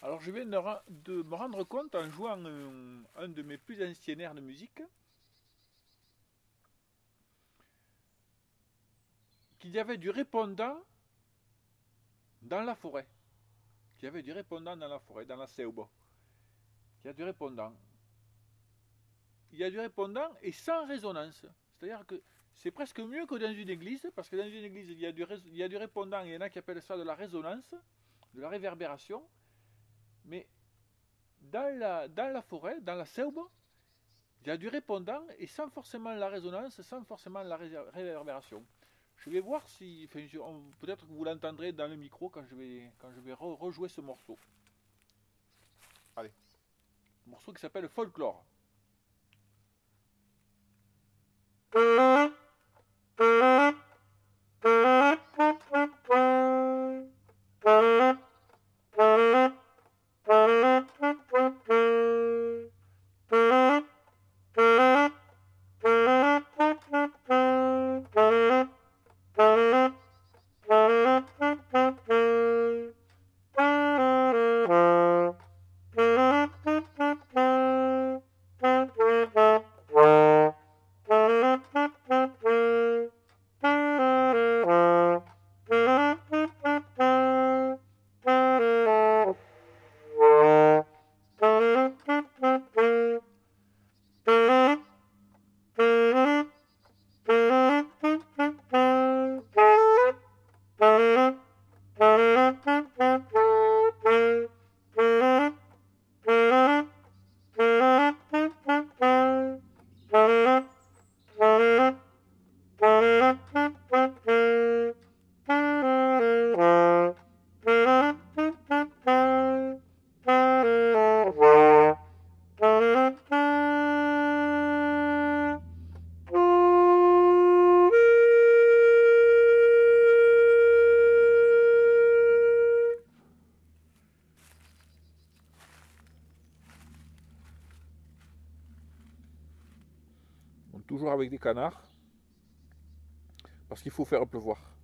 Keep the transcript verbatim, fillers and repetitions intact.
Alors je viens de, de me rendre compte en jouant un, un de mes plus anciens airs de musique qu'il y avait du répondant dans la forêt. Qu'il y avait du répondant dans la forêt, dans la selbe. Il y a du répondant. Il y a du répondant et sans résonance. C'est-à-dire que c'est presque mieux que dans une église, parce que dans une église, il y a du, il y a du répondant, il y en a qui appellent ça de la résonance, de la réverbération. Mais dans la, dans la forêt, dans la selbe, il y a du répondant et sans forcément la résonance, sans forcément la réverbération. Je vais voir si, enfin, peut-être que vous l'entendrez dans le micro quand je vais, quand je vais re rejouer ce morceau. Allez, un morceau qui s'appelle Folklore. Toujours avec des canards, parce qu'il faut faire pleuvoir.